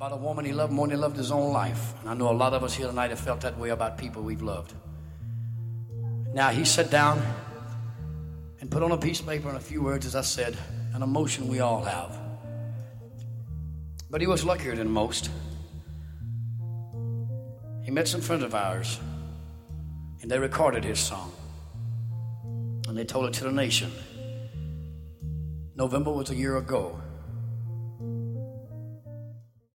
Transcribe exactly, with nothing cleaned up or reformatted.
about a woman he loved more than he loved his own life. And I know a lot of us here tonight have felt that way about people we've loved. Now he sat down and put on a piece of paper and a few words, as I said, an emotion we all have. But he was luckier than most. He met some friends of ours, and they recorded his song. And they told it to the nation. November was a year ago.